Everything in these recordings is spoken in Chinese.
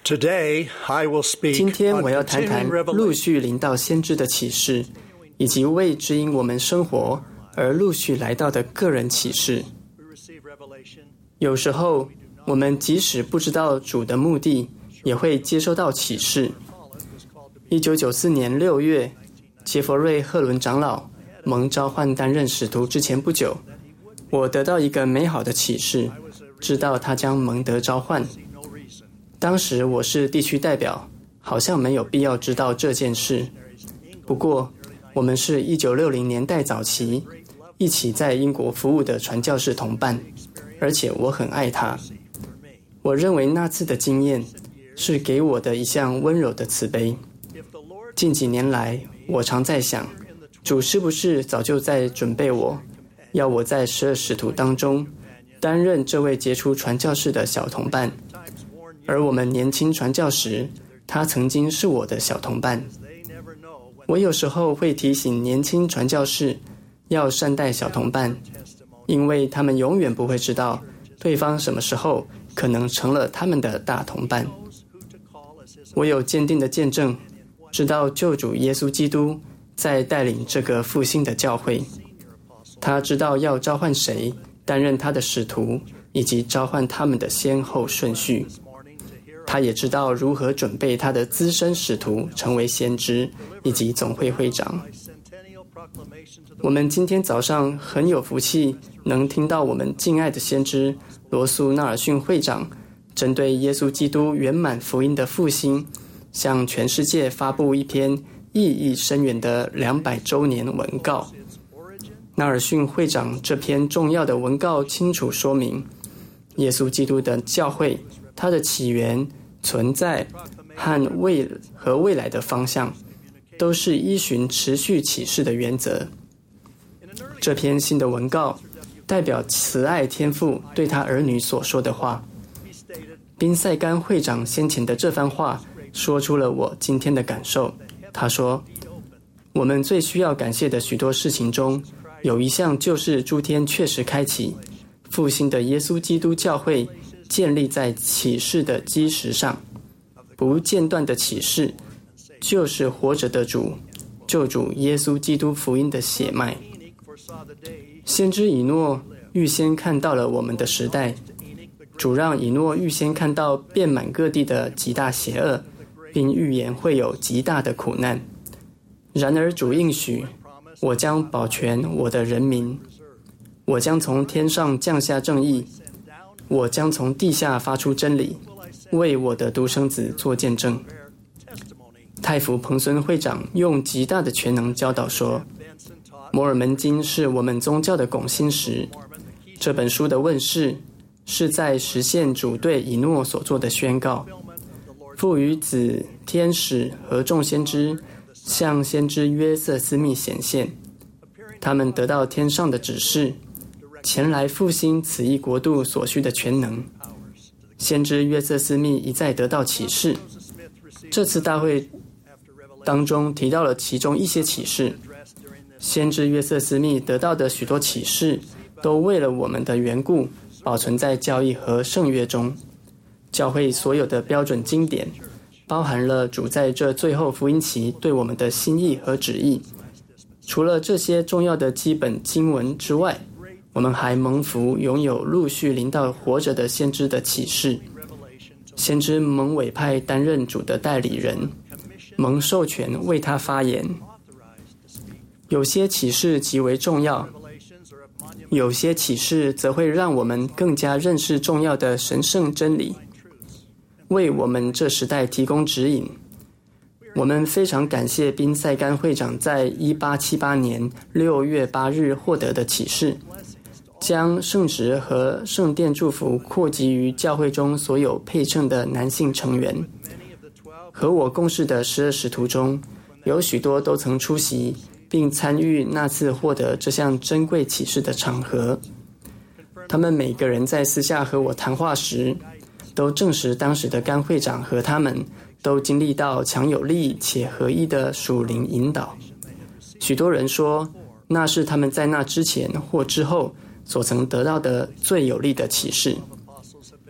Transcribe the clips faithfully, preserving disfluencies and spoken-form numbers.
Today, I will speak 今天 on 我要谈谈 continuing 陆 revelation. 续临到先知的启示，以及为指引我们生活而陆续来到的个人启示。有时候，我们即使不知道主的目的，也会接收到启示。一九九四年六月，杰佛瑞·赫伦长老蒙召唤担任使徒之前不久，我得到一个美好的启示，知道他将蒙得召唤。当时我是地区代表，好像没有必要知道这件事。不过，我们是一九六零年代早期一起在英国服务的传教士同伴，而且我很爱他。我认为那次的经验是给我的一项温柔的慈悲。近几年来，我常在想，主是不是早就在准备我，要我在十二使徒当中担任这位杰出传教士的小同伴。而我们年轻传教时，他曾经是我的小同伴。我有时候会提醒年轻传教士要善待小同伴，因为他们永远不会知道对方什么时候可能成了他们的大同伴。我有坚定的见证，知道救主耶稣基督在带领这个复兴的教会。他知道要召唤谁担任他的使徒，以及召唤他们的先后顺序。他也知道如何准备他的资深使徒成为先知以及总会会长。我们今天早上很有福气，能听到我们敬爱的先知罗素·纳尔逊会长针对耶稣基督圆满福音的复兴，向全世界发布一篇意义深远的两百周年文告。纳尔逊会长这篇重要的文告清楚说明，耶稣基督的教会，它的起源、存在和未和未来的方向，都是依循持续启示的原则。这篇新的文告代表慈爱天父对他儿女所说的话。宾塞甘会长先前的这番话说出了我今天的感受。他说，我们最需要感谢的许多事情中，有一项就是诸天确实开启，复兴的耶稣基督教会建立在启示的基石上。不间断的启示就是活着的主，救主耶稣基督福音的血脉。先知以诺预先看到了我们的时代，主让以诺预先看到遍满各地的极大邪恶，并预言会有极大的苦难。然而主应许，我将保全我的人民，我将从天上降下正义，我将从地下发出真理，为我的独生子做见证。太傅彭孙会长用极大的全能教导说，摩尔门经是我们宗教的拱心石。这本书的问世是在实现主对以诺所做的宣告，父与子、天使和众先知向先知约瑟斯密显现，他们得到天上的指示，前来复兴此一国度所需的全能。先知约瑟斯密一再得到启示，这次大会当中提到了其中一些启示。先知约瑟斯密得到的许多启示都为了我们的缘故保存在教义和圣约中。教会所有的标准经典包含了主在这最后福音期对我们的心意和旨意。除了这些重要的基本经文之外，我们还蒙福拥有陆续临到活着的先知的启示。先知蒙委派担任主的代理人，蒙授权为他发言。有些启示极为重要，有些启示则会让我们更加认识重要的神圣真理，为我们这时代提供指引。我们非常感谢宾塞甘会长在一八七八年六月八日获得的启示，将圣职和圣殿祝福扩及于教会中所有配称的男性成员。和我共事的十二使徒中，有许多都曾出席并参与那次获得这项珍贵启示的场合。他们每个人在私下和我谈话时，都证实当时的甘会长和他们都经历到强有力且合一的属灵引导。许多人说，那是他们在那之前或之后所曾得到的最有力的启示。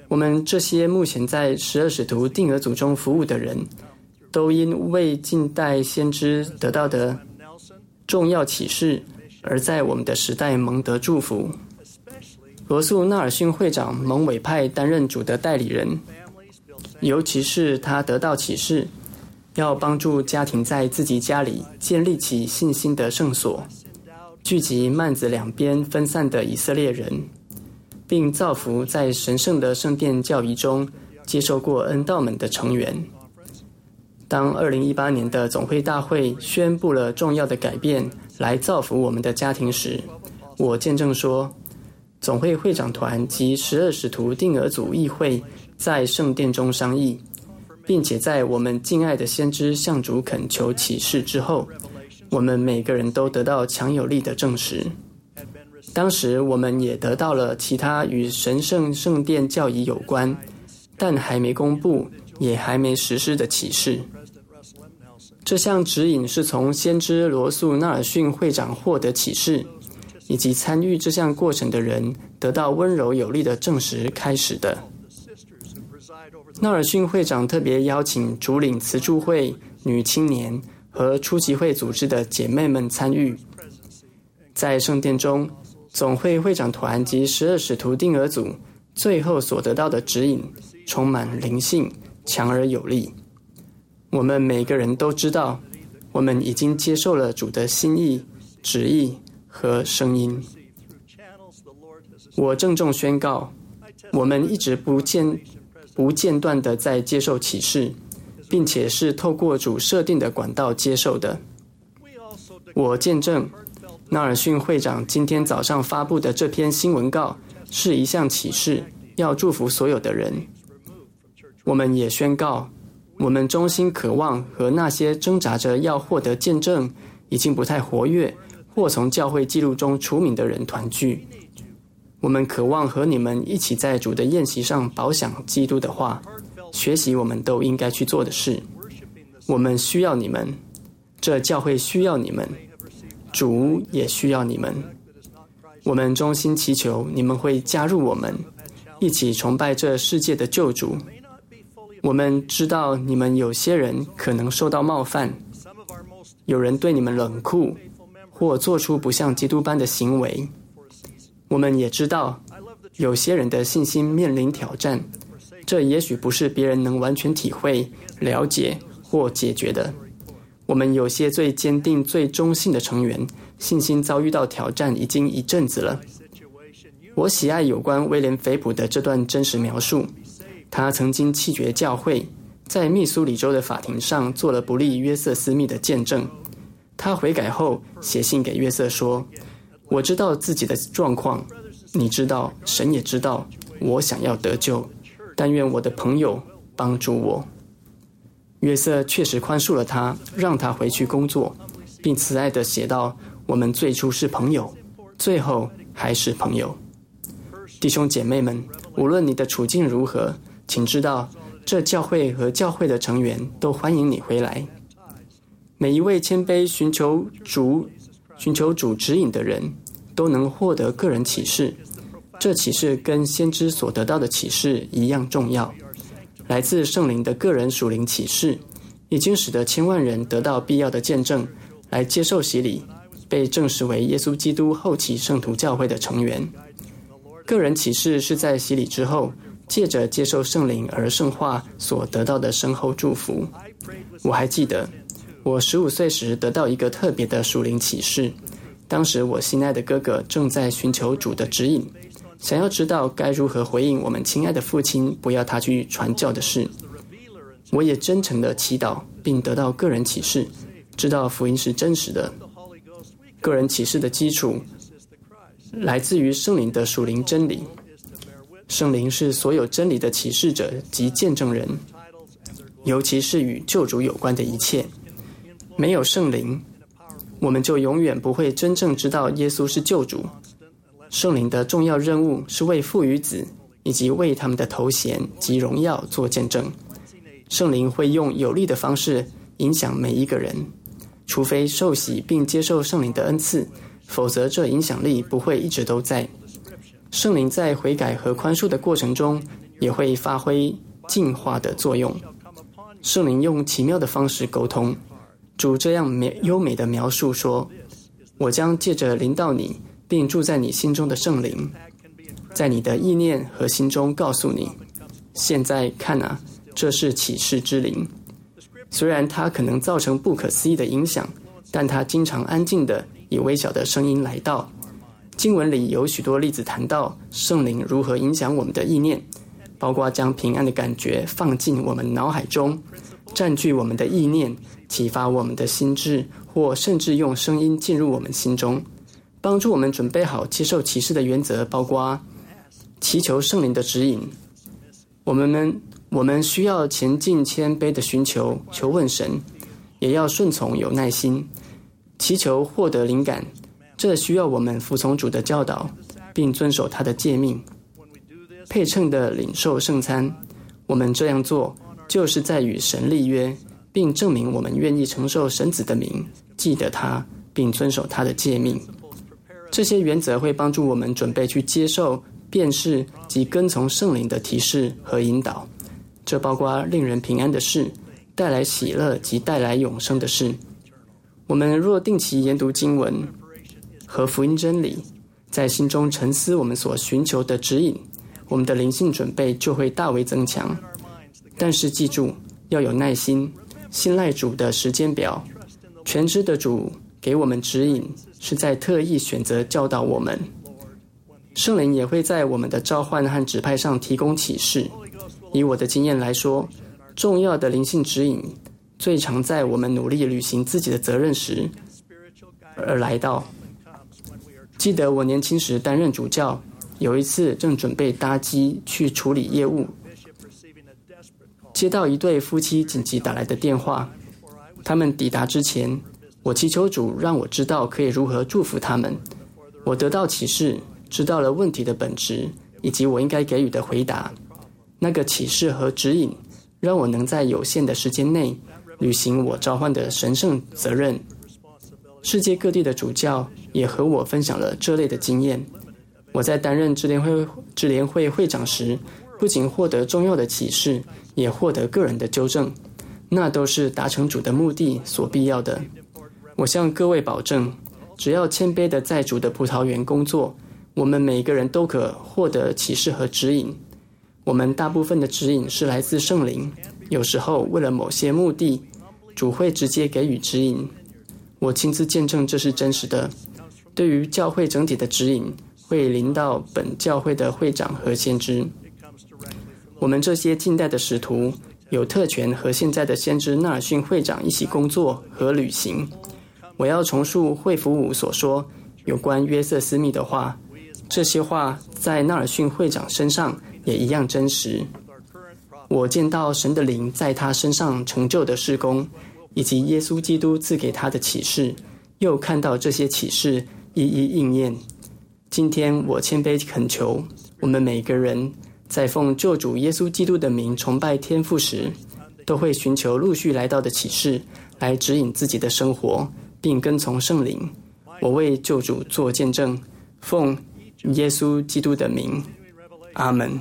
我们这些目前在十二使徒定额组中服务的人，都因为近代先知得到的重要启示，而在我们的时代蒙得祝福。罗素·纳尔逊会长蒙委派担任主的代理人，尤其是他得到启示，要帮助家庭在自己家里建立起信心的圣所，聚集幔子两边分散的以色列人，并造福在神圣的圣殿教义中接受过恩道们的成员。当二零一八年的总会大会宣布了重要的改变来造福我们的家庭时，我见证说，总会会长团及十二使徒定额组议会在圣殿中商议，并且在我们敬爱的先知向主恳求启示之后，我们每个人都得到强有力的证实。当时我们也得到了其他与神圣圣殿教义有关，但还没公布也还没实施的启示。这项指引是从先知罗素·纳尔逊会长获得启示，以及参与这项过程的人得到温柔有力的证实开始的。纳尔逊会长特别邀请主领慈助会、女青年和初级会组织的姐妹们参与。在圣殿中，总会会长团及十二使徒定额组最后所得到的指引充满灵性，强而有力。我们每个人都知道，我们已经接受了主的心意、旨意和声音。我郑重宣告，我们一直不间不间断地在接受启示，并且是透过主设定的管道接受的。我见证，纳尔逊会长今天早上发布的这篇新闻稿是一项启示，要祝福所有的人。我们也宣告，我们衷心渴望和那些挣扎着要获得见证、已经不太活跃或从教会记录中除名的人团聚。我们渴望和你们一起在主的宴席上饱享基督的话，学习我们都应该去做的事。我们需要你们，这教会需要你们，主也需要你们。我们衷心祈求你们会加入我们，一起崇拜这世界的救主。我们知道你们有些人可能受到冒犯，有人对你们冷酷，或做出不像基督般的行为。我们也知道，有些人的信心面临挑战，这也许不是别人能完全体会、了解或解决的。我们有些最坚定、最忠信的成员，信心遭遇到挑战已经一阵子了。我喜爱有关威廉·菲普的这段真实描述。他曾经弃绝教会，在密苏里州的法庭上做了不利约瑟斯密的见证。他悔改后写信给约瑟说，我知道自己的状况，你知道，神也知道，我想要得救，但愿我的朋友帮助我。约瑟确实宽恕了他，让他回去工作，并慈爱地写道，我们最初是朋友，最后还是朋友。弟兄姐妹们，无论你的处境如何，请知道，这教会和教会的成员都欢迎你回来。每一位谦卑寻求主、寻求主指引的人，都能获得个人启示。这启示跟先知所得到的启示一样重要。来自圣灵的个人属灵启示，已经使得千万人得到必要的见证，来接受洗礼，被证实为耶稣基督后期圣徒教会的成员。个人启示是在洗礼之后，借着接受圣灵而圣化所得到的深厚祝福。我还记得，我十五岁时得到一个特别的属灵启示。当时我心爱的哥哥正在寻求主的指引，想要知道该如何回应我们亲爱的父亲不要他去传教的事。我也真诚地祈祷，并得到个人启示，知道福音是真实的。个人启示的基础来自于圣灵的属灵真理。圣灵是所有真理的启示者及见证人，尤其是与救主有关的一切。没有圣灵，我们就永远不会真正知道耶稣是救主。圣灵的重要任务是为父与子，以及为他们的头衔及荣耀做见证。圣灵会用有力的方式影响每一个人，除非受洗并接受圣灵的恩赐，否则这影响力不会一直都在。圣灵在悔改和宽恕的过程中， 也会发挥净化的作用。圣灵用奇妙的方式沟通，主这样优美的描述说：我将借着临到你并住在你心中的圣灵，在你的意念和心中告诉你，现在看啊，这是启示之灵。虽然它可能造成不可思议的影响，但它经常安静地以微小的声音来到。经文里有许多例子谈到圣灵如何影响我们的意念，包括将平安的感觉放进我们脑海中，占据我们的意念，启发我们的心智，或甚至用声音进入我们心中。帮助我们准备好接受启示的原则包括祈求圣灵的指引。我们我们需要前进谦卑的寻求求问神，也要顺从有耐心，祈求获得灵感。这需要我们服从主的教导，并遵守他的诫命，配称的领受圣餐。我们这样做就是在与神立约，并证明我们愿意承受神子的名，记得他，并遵守他的诫命。这些原则会帮助我们准备去接受、辨识及跟从圣灵的提示和引导。这包括令人平安的事，带来喜乐及带来永生的事。我们若定期研读经文和福音真理，在心中沉思我们所寻求的指引，我们的灵性准备就会大为增强。但是记住，要有耐心，信赖主的时间表。全知的主给我们指引，是在特意选择教导我们。圣灵也会在我们的召唤和指派上提供启示。以我的经验来说，重要的灵性指引最常在我们努力履行自己的责任时而来到。记得我年轻时担任主教，有一次正准备搭机去处理业务，接到一对夫妻紧急打来的电话。他们抵达之前，我祈求主让我知道可以如何祝福他们。我得到启示，知道了问题的本质以及我应该给予的回答。那个启示和指引让我能在有限的时间内履行我召唤的神圣责任。世界各地的主教也和我分享了这类的经验。我在担任支联会支联会会长时，不仅获得重要的启示，也获得个人的纠正，那都是达成主的目的所必要的。我向各位保证，只要谦卑地在主的葡萄园工作，我们每个人都可获得启示和指引。我们大部分的指引是来自圣灵，有时候为了某些目的，主会直接给予指引。我亲自见证这是真实的。对于教会整体的指引，会临到本教会的会长和先知。我们这些近代的使徒有特权和现在的先知纳尔逊会长一起工作和旅行。我要重述惠福武所说有关约瑟斯密的话，这些话在纳尔逊会长身上也一样真实。我见到神的灵在他身上成就的事工，以及耶稣基督赐给他的启示，又看到这些启示一一应验。今天我谦卑恳求，我们每个人在奉救主耶稣基督的名崇拜天父时，都会寻求陆续来到的启示，来指引自己的生活，并跟从圣灵。我为救主做见证，奉耶稣基督的名，阿门。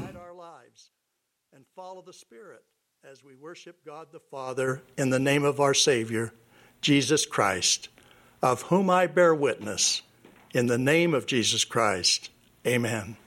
As we worship God the Father in the name of our Savior, Jesus Christ, of whom I bear witness, in the name of Jesus Christ, amen.